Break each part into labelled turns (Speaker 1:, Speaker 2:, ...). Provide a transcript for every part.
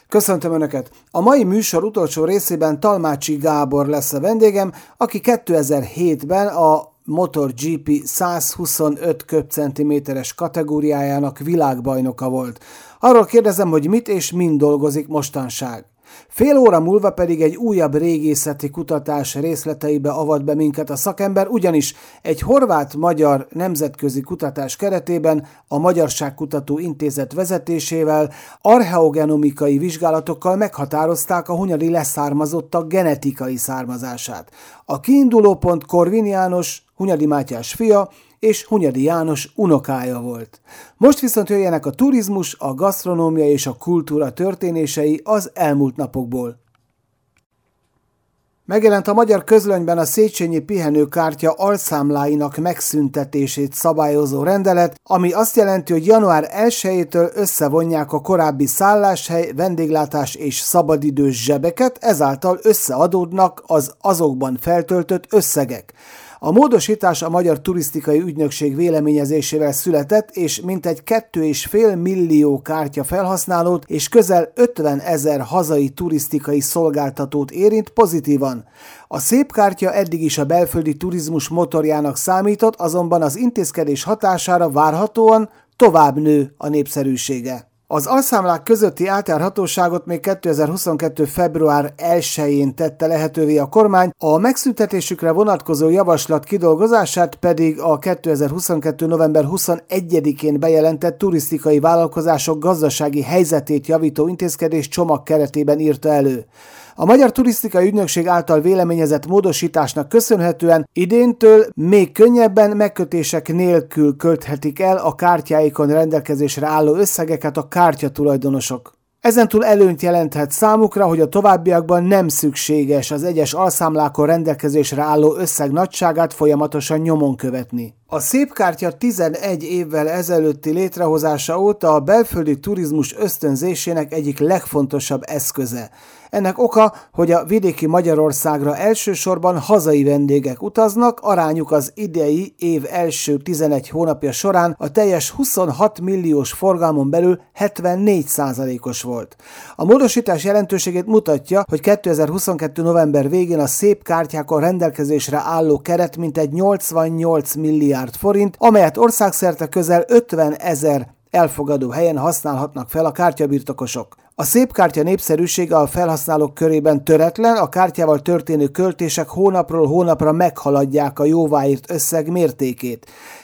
Speaker 1: Köszöntöm Önöket! A mai műsor utolsó részében Talmácsi Gábor lesz a vendégem, aki 2007-ben a MotoGP 125 köbcentiméteres kategóriájának világbajnoka volt. Arról kérdezem, hogy mit és mind dolgozik mostanság. Fél óra múlva pedig egy újabb régészeti kutatás részleteibe avat be minket a szakember, ugyanis egy horvát-magyar nemzetközi kutatás keretében a Magyarságkutató Intézet vezetésével archeogenomikai vizsgálatokkal meghatározták a hunyadi leszármazottak genetikai származását. A kiinduló pont Korvin János, Hunyadi Mátyás fia, és Hunyadi János unokája volt. Most viszont jöjjenek a turizmus, a gasztronómia és a kultúra történései az elmúlt napokból. Megjelent a magyar közlönyben a Széchenyi pihenőkártya alszámláinak megszüntetését szabályozó rendelet, ami azt jelenti, hogy január 1-től összevonják a korábbi szálláshely, vendéglátás és szabadidős zsebeket, ezáltal összeadódnak az azokban feltöltött összegek. A módosítás a Magyar Turisztikai Ügynökség véleményezésével született, és mintegy 2,5 millió kártya felhasználót és közel 50 000 hazai turisztikai szolgáltatót érint pozitívan. A szép kártya eddig is a belföldi turizmus motorjának számított, azonban az intézkedés hatására várhatóan tovább nő a népszerűsége. Az alszámlák közötti átjárhatóságot még 2022. február 1-én tette lehetővé a kormány, a megszüntetésükre vonatkozó javaslat kidolgozását pedig a 2022. november 21-én bejelentett turisztikai vállalkozások gazdasági helyzetét javító intézkedés csomag keretében írta elő. A Magyar Turisztikai Ügynökség által véleményezett módosításnak köszönhetően idéntől még könnyebben megkötések nélkül költhetik el a kártyáikon rendelkezésre álló összegeket a kártyatulajdonosok. Ezentúl előnyt jelenthet számukra, hogy a továbbiakban nem szükséges az egyes alszámlákon rendelkezésre álló összeg nagyságát folyamatosan nyomon követni. A szép kártya 11 évvel ezelőtti létrehozása óta a belföldi turizmus ösztönzésének egyik legfontosabb eszköze. Ennek oka, hogy a vidéki Magyarországra elsősorban hazai vendégek utaznak, arányuk az idei év első 11 hónapja során a teljes 26 milliós forgalmon belül 74%-os volt. A módosítás jelentőségét mutatja, hogy 2022. november végén a szép kártyákon rendelkezésre álló keret mintegy 88 milliárd forint, amelyet országszerte közel 50 000 elfogadó helyen használhatnak fel a kártyabirtokosok. A szép kártya népszerűsége a felhasználók körében töretlen, a kártyával történő költések hónapról hónapra meghaladják a jóváírt összeg mértékét.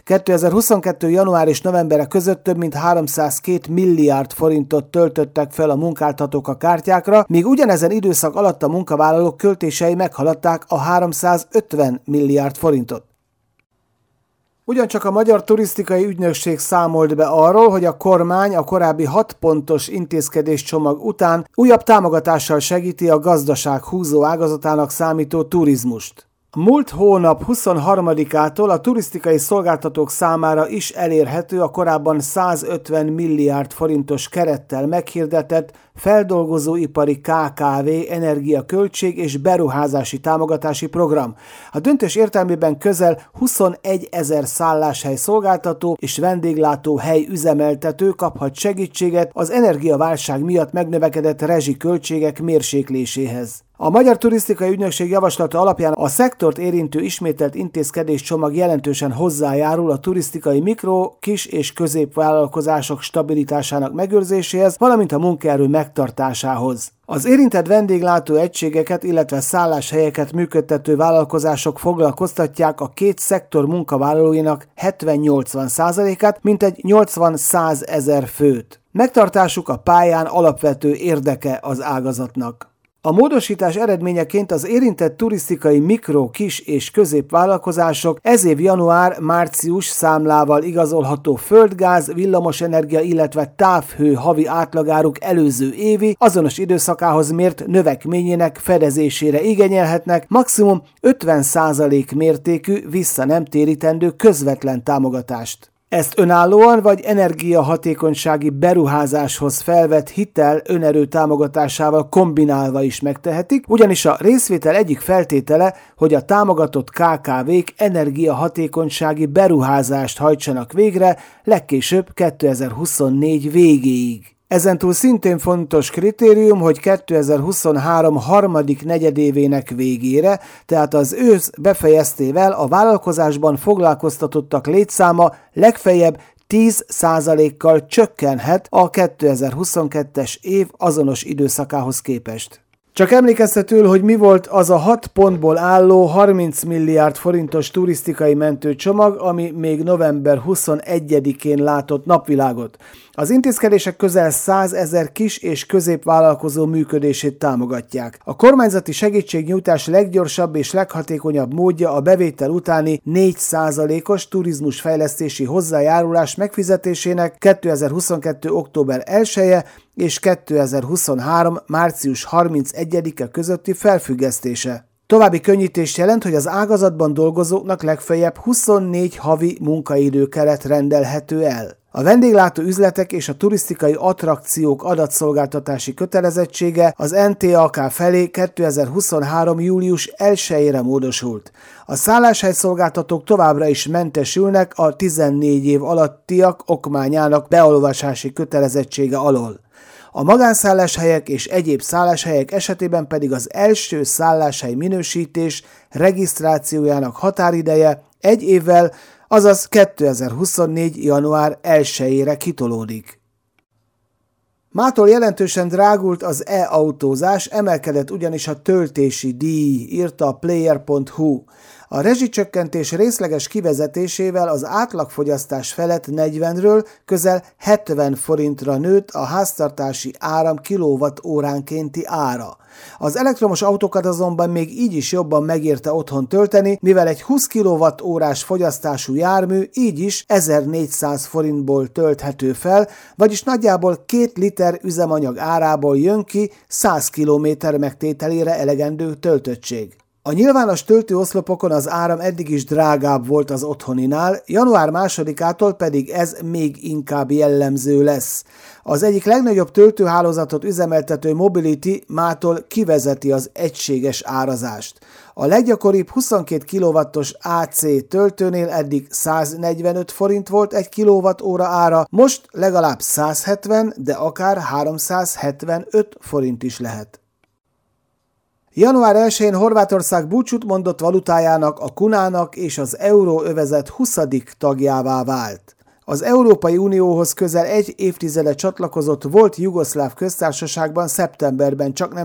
Speaker 1: 2022. január és novembere között több mint 302 milliárd forintot töltöttek fel a munkáltatók a kártyákra, míg ugyanezen időszak alatt a munkavállalók költései meghaladták a 350 milliárd forintot. Ugyancsak a Magyar Turisztikai Ügynökség számolt be arról, hogy a kormány a korábbi 6 pontos intézkedéscsomag után újabb támogatással segíti a gazdaság húzó ágazatának számító turizmust. Múlt hónap 23-ától a turisztikai szolgáltatók számára is elérhető a korábban 150 milliárd forintos kerettel meghirdetett feldolgozóipari KKV energiaköltség és beruházási támogatási program. A döntés értelmében közel 21 000 szálláshely szolgáltató és vendéglátó hely üzemeltető kaphat segítséget az energiaválság miatt megnövekedett rezsiköltségek mérsékléséhez. A Magyar Turisztikai Ügynökség javaslata alapján a szektort érintő ismételt intézkedéscsomag jelentősen hozzájárul a turisztikai mikro-, kis- és középvállalkozások stabilitásának megőrzéséhez, valamint a munkaerő megtartásához. Az érintett vendéglátó egységeket, illetve szálláshelyeket működtető vállalkozások foglalkoztatják a két szektor munkavállalóinak 70-80%-át, mintegy 80-100 ezer főt. Megtartásuk a pályán alapvető érdeke az ágazatnak. A módosítás eredményeként az érintett turisztikai mikro-, kis- és középvállalkozások ez év január-március számlával igazolható földgáz, villamosenergia, illetve távhő havi átlagáruk előző évi azonos időszakához mért növekményének fedezésére igényelhetnek maximum 50% mértékű vissza nem térítendő közvetlen támogatást. Ezt önállóan vagy energiahatékonysági beruházáshoz felvett hitel önerő támogatásával kombinálva is megtehetik, ugyanis a részvétel egyik feltétele, hogy a támogatott KKV-k energiahatékonysági beruházást hajtsanak végre legkésőbb 2024 végéig. Ezentúl szintén fontos kritérium, hogy 2023 harmadik negyedévének végére, tehát az ősz befejeztével a vállalkozásban foglalkoztatottak létszáma legfeljebb 10%-kal csökkenhet a 2022-es év azonos időszakához képest. Csak emlékeztetőül, hogy mi volt az a 6 pontból álló 30 milliárd forintos turisztikai mentőcsomag, ami még november 21-én látott napvilágot. Az intézkedések közel 100 000 kis- és középvállalkozó működését támogatják. A kormányzati segítségnyújtás leggyorsabb és leghatékonyabb módja a bevétel utáni 4%-os turizmusfejlesztési hozzájárulás megfizetésének 2022. október 1-e és 2023. március 31-e közötti felfüggesztése. További könnyítést jelent, hogy az ágazatban dolgozóknak legfeljebb 24 havi munkaidőkeret rendelhető el. A vendéglátó üzletek és a turisztikai attrakciók adatszolgáltatási kötelezettsége az NTAK felé 2023. július 1-ére módosult. A szálláshelyszolgáltatók továbbra is mentesülnek a 14 év alattiak okmányának beolvasási kötelezettsége alól. A magánszálláshelyek és egyéb szálláshelyek esetében pedig az első szálláshely minősítés regisztrációjának határideje 1 évvel, azaz 2024. január 1-ére kitolódik. Mától jelentősen drágult az e-autózás, emelkedett ugyanis a töltési díj, írta a player.hu. A rezsicsökkentés részleges kivezetésével az átlagfogyasztás felett 40-ről közel 70 forintra nőtt a háztartási áram kilowattóránkénti ára. Az elektromos autókat azonban még így is jobban megérte otthon tölteni, mivel egy 20 kWh-s fogyasztású jármű így is 1400 forintból tölthető fel, vagyis nagyjából 2 liter üzemanyag árából jön ki 100 km megtételére elegendő töltöttség. A nyilvános töltőoszlopokon az áram eddig is drágább volt az otthoninál, január 2-ától pedig ez még inkább jellemző lesz. Az egyik legnagyobb töltőhálózatot üzemeltető Mobility mától kivezeti az egységes árazást. A leggyakoribb 22 kW-os AC töltőnél eddig 145 forint volt 1 kWh ára, most legalább 170, de akár 375 forint is lehet. Január 1-én Horvátország búcsút mondott valutájának, a kunának és az euróövezet 20. tagjává vált. Az Európai Unióhoz közel egy évtizede csatlakozott volt Jugoszláv köztársaságban szeptemberben csaknem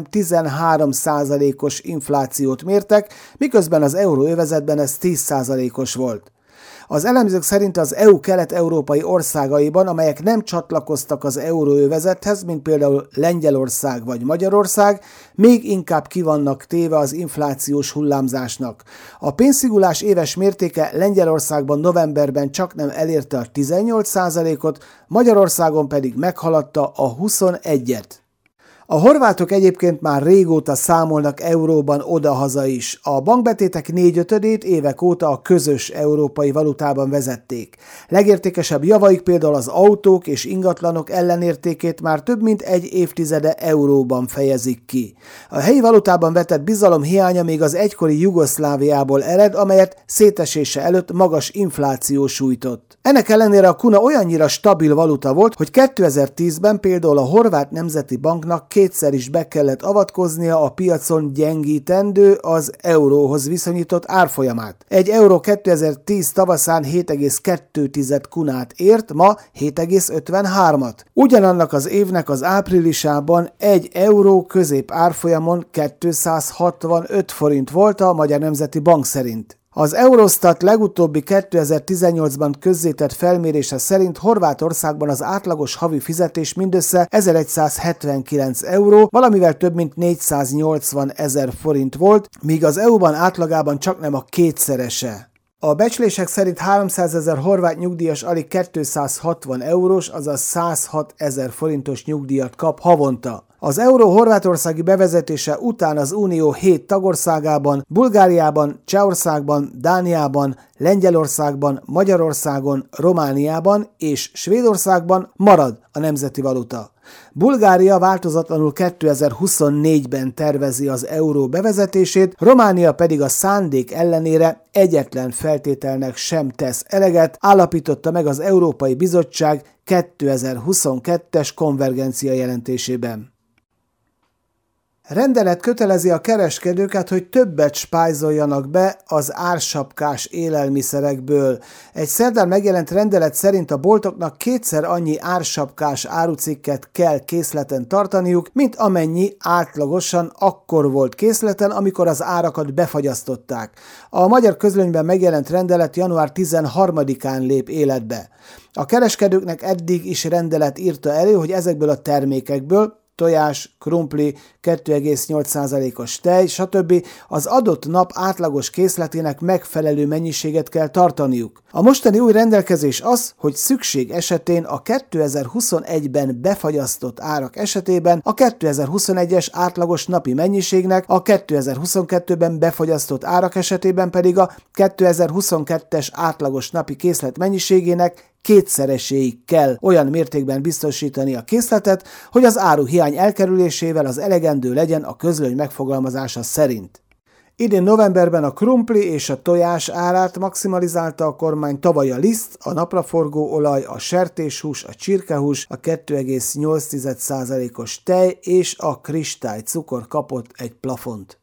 Speaker 1: 13%-os inflációt mértek, miközben az euróövezetben ez 10%-os volt. Az elemzők szerint az EU kelet-európai országaiban, amelyek nem csatlakoztak az euróövezethez, mint például Lengyelország vagy Magyarország, még inkább ki vannak téve az inflációs hullámzásnak. A pénzszigulás éves mértéke Lengyelországban novemberben csaknem elérte a 18%-ot, Magyarországon pedig meghaladta a 21-et. A horvátok egyébként már régóta számolnak euróban odahaza is. A bankbetétek 4/5-ét évek óta a közös európai valutában vezették. Legértékesebb javaik például az autók és ingatlanok ellenértékét már több mint egy évtizede euróban fejezik ki. A helyi valutában vetett bizalom hiánya még az egykori Jugoszláviából ered, amelyet szétesése előtt magas infláció sújtott. Ennek ellenére a kuna olyannyira stabil valuta volt, hogy 2010-ben például a Horvát Nemzeti Banknak kétszer is be kellett avatkoznia a piacon gyengítendő az euróhoz viszonyított árfolyamát. Egy euró 2010 tavaszán 7,2 kunát ért, ma 7,53-at. Ugyanannak az évnek az áprilisában 1 euró közép árfolyamon 265 forint volt a Magyar Nemzeti Bank szerint. Az Eurostat legutóbbi 2018-ban közzétett felmérése szerint Horvátországban az átlagos havi fizetés mindössze 1179 euró, valamivel több mint 480 000 forint volt, míg az EU-ban átlagában csaknem a kétszerese. A becslések szerint 300 000 horvát nyugdíjas alig 260 eurós, azaz 106 000 forintos nyugdíjat kap havonta. Az euró horvátországi bevezetése után az Unió 7 tagországában, Bulgáriában, Csehországban, Dániában, Lengyelországban, Magyarországon, Romániában és Svédországban marad a nemzeti valuta. Bulgária változatlanul 2024-ben tervezi az euró bevezetését, Románia pedig a szándék ellenére egyetlen feltételnek sem tesz eleget, állapította meg az Európai Bizottság 2022-es konvergencia jelentésében. Rendelet kötelezi a kereskedőket, hogy többet spájzoljanak be az ársapkás élelmiszerekből. Egy szerdán megjelent rendelet szerint a boltoknak kétszer annyi ársapkás árucikket kell készleten tartaniuk, mint amennyi átlagosan akkor volt készleten, amikor az árakat befagyasztották. A Magyar Közlönyben megjelent rendelet január 13-án lép életbe. A kereskedőknek eddig is rendelet írta elő, hogy ezekből a termékekből, tojás, krumpli, 2,8%-os tej, stb. Az adott nap átlagos készletének megfelelő mennyiséget kell tartaniuk. A mostani új rendelkezés az, hogy szükség esetén a 2021-ben befagyasztott árak esetében a 2021-es átlagos napi mennyiségnek, a 2022-ben befagyasztott árak esetében pedig a 2022-es átlagos napi készlet mennyiségének kétszereséig kell olyan mértékben biztosítani a készletet, hogy az áruhiány elkerülésével az elegendő legyen a közlöny megfogalmazása szerint. Idén novemberben a krumpli és a tojás árát maximalizálta a kormány, tavaly a liszt, a napraforgó olaj, a sertéshús, a csirkehús, a 2,8%-os tej és a kristálycukor kapott egy plafont.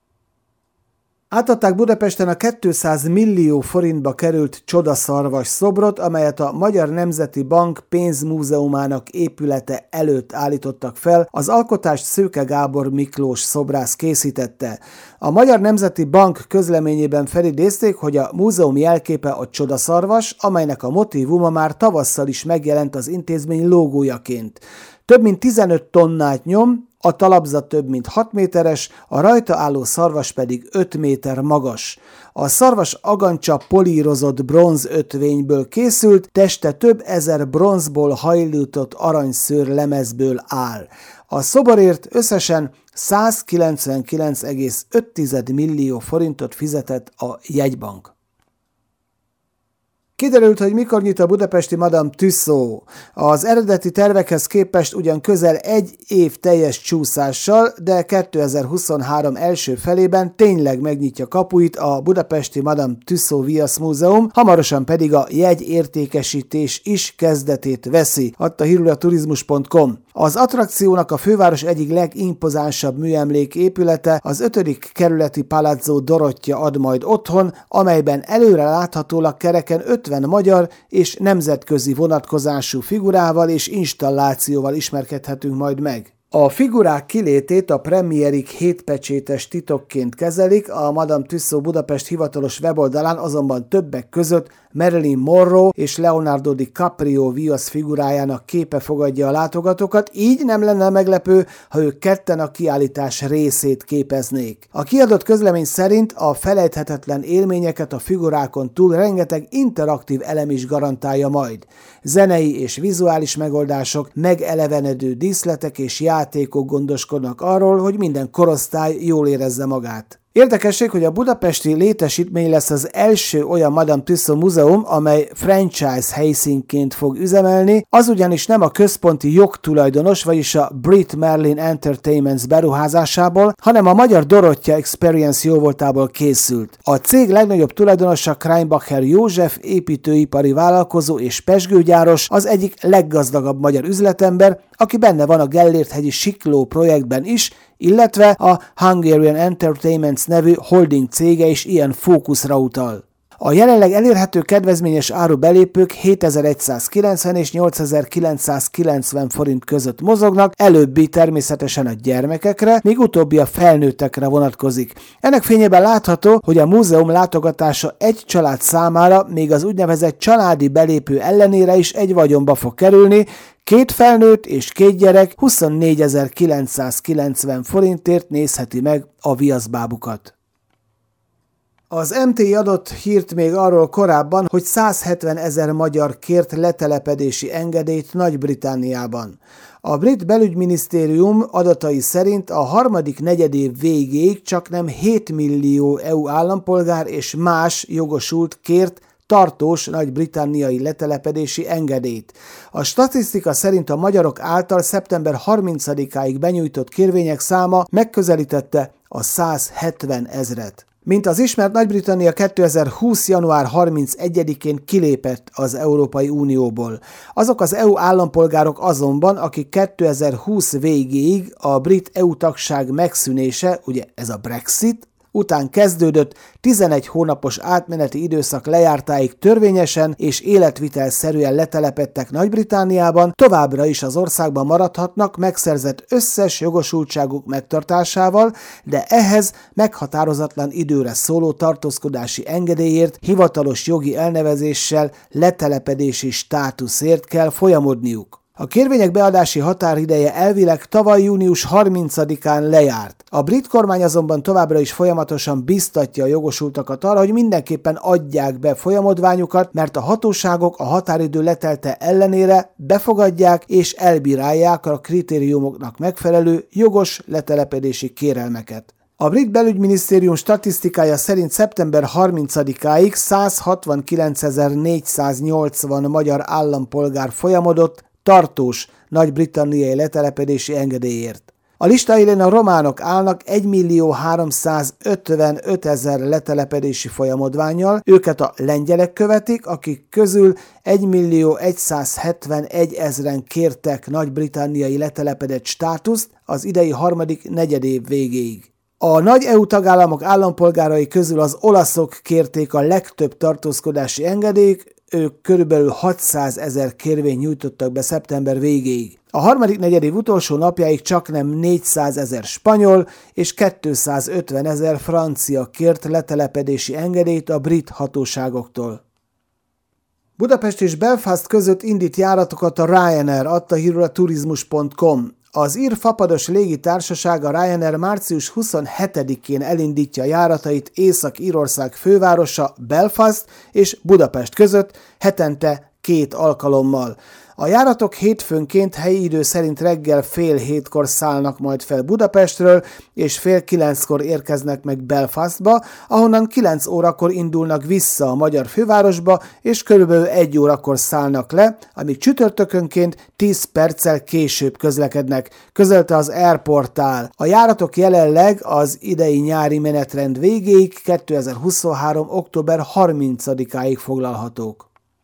Speaker 1: Átadták Budapesten a 200 millió forintba került csodaszarvas szobrot, amelyet a Magyar Nemzeti Bank pénzmúzeumának épülete előtt állítottak fel, az alkotást Szőke Gábor Miklós szobrász készítette. A Magyar Nemzeti Bank közleményében felidézték, hogy a múzeum jelképe a csodaszarvas, amelynek a motívuma már tavasszal is megjelent az intézmény logójaként. Több mint 15 tonnát nyom, a talapzat több mint 6 méteres, a rajta álló szarvas pedig 5 méter magas. A szarvas agancsa polírozott bronzötvényből készült, teste több ezer bronzból hajlított aranyszőr lemezből áll. A szoborért összesen 199,5 millió forintot fizetett a jegybank. Kiderült, hogy mikor nyit a budapesti Madame Tussauds. Az eredeti tervekhez képest ugyan közel egy év teljes csúszással, de 2023 első felében tényleg megnyitja kapuit a budapesti Madame Tussauds Viasz Múzeum, hamarosan pedig a jegyértékesítés is kezdetét veszi, adta hírül a turizmus.com. Az attrakciónak a főváros egyik legimpozánsabb műemlék épülete, az 5. kerületi Palazzo Dorottya ad majd otthon, amelyben előre láthatólag kereken 50 magyar és nemzetközi vonatkozású figurával és installációval ismerkedhetünk majd meg. A figurák kilétét a premierig 7 pecsétes titokként kezelik, a Madame Tussauds Budapest hivatalos weboldalán azonban többek között Marilyn Monroe és Leonardo DiCaprio viasz figurájának képe fogadja a látogatókat, így nem lenne meglepő, ha ők ketten a kiállítás részét képeznék. A kiadott közlemény szerint a felejthetetlen élményeket a figurákon túl rengeteg interaktív elem is garantálja majd. Zenei és vizuális megoldások, megelevenedő díszletek és játékok gondoskodnak arról, hogy minden korosztály jól érezze magát. Érdekesség, hogy a budapesti létesítmény lesz az első olyan Madame Tussauds múzeum, amely franchise helyszínként fog üzemelni, az ugyanis nem a központi jogtulajdonos, vagyis a Brit Merlin Entertainments beruházásából, hanem a Magyar Dorottya Experience jóvoltából készült. A cég legnagyobb tulajdonosa Kreinbacher József, építőipari vállalkozó és pezsgőgyáros, az egyik leggazdagabb magyar üzletember, aki benne van a Gellért-hegyi Sikló projektben is, illetve a Hungarian Entertainments nevű holding cége is ilyen fókuszra utal. A jelenleg elérhető kedvezményes áru belépők 7190 és 8990 forint között mozognak, előbbi természetesen a gyermekekre, míg utóbbi a felnőttekre vonatkozik. Ennek fényében látható, hogy a múzeum látogatása egy család számára még az úgynevezett családi belépő ellenére is egy vagyonba fog kerülni, 2 felnőtt és 2 gyerek 24.990 forintért nézheti meg a viaszbábukat. Az MTI adott hírt még arról korábban, hogy 170 000 magyar kért letelepedési engedélyt Nagy-Britanniában. A brit belügyminisztérium adatai szerint a harmadik negyedév végéig csaknem 7 millió EU állampolgár és más jogosult kért tartós nagy-britanniai letelepedési engedélyt. A statisztika szerint a magyarok által szeptember 30-áig benyújtott kérvények száma megközelítette a 170 000-et. Mint az ismert, Nagy-Britannia 2020. január 31-én kilépett az Európai Unióból. Azok az EU állampolgárok azonban, akik 2020 végéig a brit EU tagság megszűnése, ugye ez a Brexit, után kezdődött 11 hónapos átmeneti időszak lejártáig törvényesen és életvitelszerűen letelepedtek Nagy-Britanniában, továbbra is az országban maradhatnak megszerzett összes jogosultságuk megtartásával, de ehhez meghatározatlan időre szóló tartózkodási engedélyért, hivatalos jogi elnevezéssel letelepedési státuszért kell folyamodniuk. A kérvények beadási határideje elvileg tavaly június 30-án lejárt. A brit kormány azonban továbbra is folyamatosan biztatja a jogosultakat arra, hogy mindenképpen adják be folyamodványukat, mert a hatóságok a határidő letelte ellenére befogadják és elbírálják a kritériumoknak megfelelő jogos letelepedési kérelmeket. A brit belügyminisztérium statisztikája szerint szeptember 30-áig 169.480 magyar állampolgár folyamodott tartós nagy-britanniai letelepedési engedélyért. A lista élén a románok állnak 1.355.000 letelepedési folyamodvánnyal, őket a lengyelek követik, akik közül 1.171.000-en kértek nagy-britanniai letelepedett státuszt az idei harmadik negyedév végéig. A nagy EU tagállamok állampolgárai közül az olaszok kérték a legtöbb tartózkodási engedélyt, ők körülbelül 600 000 kérvényt nyújtottak be szeptember végéig. A harmadik negyedév utolsó napjáig csaknem 400 000 spanyol és 250 000 francia kért letelepedési engedélyt a brit hatóságoktól. Budapest és Belfast között indít járatokat a Ryanair, adta hírül a turizmus.com. Az ír fapados légitársaság a Ryanair március 27-én elindítja járatait Észak-Írország fővárosa Belfast és Budapest között hetente 2 alkalommal. A járatok hétfőnként helyi idő szerint reggel 6:30 szállnak majd fel Budapestről, és 8:30 érkeznek meg Belfastba, ahonnan 9 órakor indulnak vissza a magyar fővárosba, és körülbelül 1 órakor szállnak le, amíg csütörtökönként 10 perccel később közlekednek, közölte az Airportál. A járatok jelenleg az idei nyári menetrend végéig 2023. október 30-áig foglalhatók.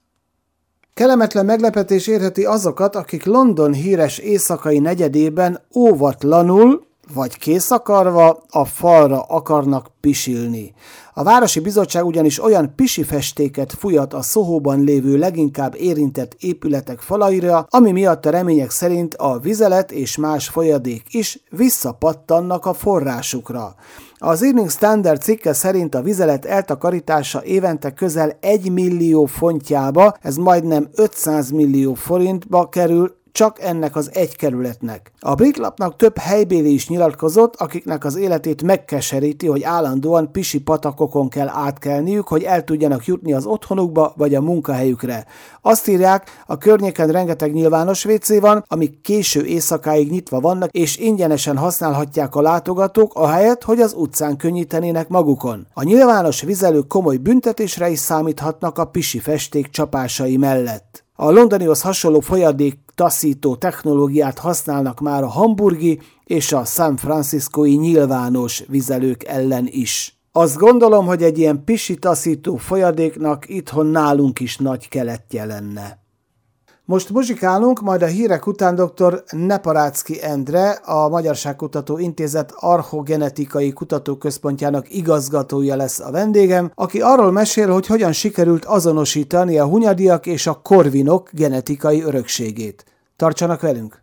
Speaker 1: Kellemetlen meglepetés érheti azokat, akik London híres éjszakai negyedében óvatlanul, vagy készakarva a falra akarnak pisilni. A Városi Bizottság ugyanis olyan pisifestéket fújat a Soho-ban lévő leginkább érintett épületek falaira, ami miatt a remények szerint a vizelet és más folyadék is visszapattannak a forrásukra. Az Evening Standard cikke szerint a vizelet eltakarítása évente közel 1 millió fontjába, ez majdnem 500 millió forintba kerül, csak ennek az egy kerületnek. A brit lapnak több helybéli is nyilatkozott, akiknek az életét megkeseríti, hogy állandóan pisi patakokon kell átkelniük, hogy el tudjanak jutni az otthonukba vagy a munkahelyükre. Azt írják, a környéken rengeteg nyilvános WC van, amik késő éjszakáig nyitva vannak, és ingyenesen használhatják a látogatók, ahelyett, hogy az utcán könnyítenének magukon. A nyilvános vizelők komoly büntetésre is számíthatnak a pisi festék csapásai mellett. A londonihoz hasonló folyadék taszító technológiát használnak már a hamburgi és a San Franciscói nyilvános vizelők ellen is. Azt gondolom, hogy egy ilyen pisi taszító folyadéknak itthon nálunk is nagy keletje lenne. Most muzsikálunk, majd a hírek után dr. Neparáczky Endre, a Magyarságkutató Intézet Archogenetikai Kutatóközpontjának igazgatója lesz a vendégem, aki arról mesél, hogy hogyan sikerült azonosítani a hunyadiak és a korvinok genetikai örökségét. Tartsanak velünk!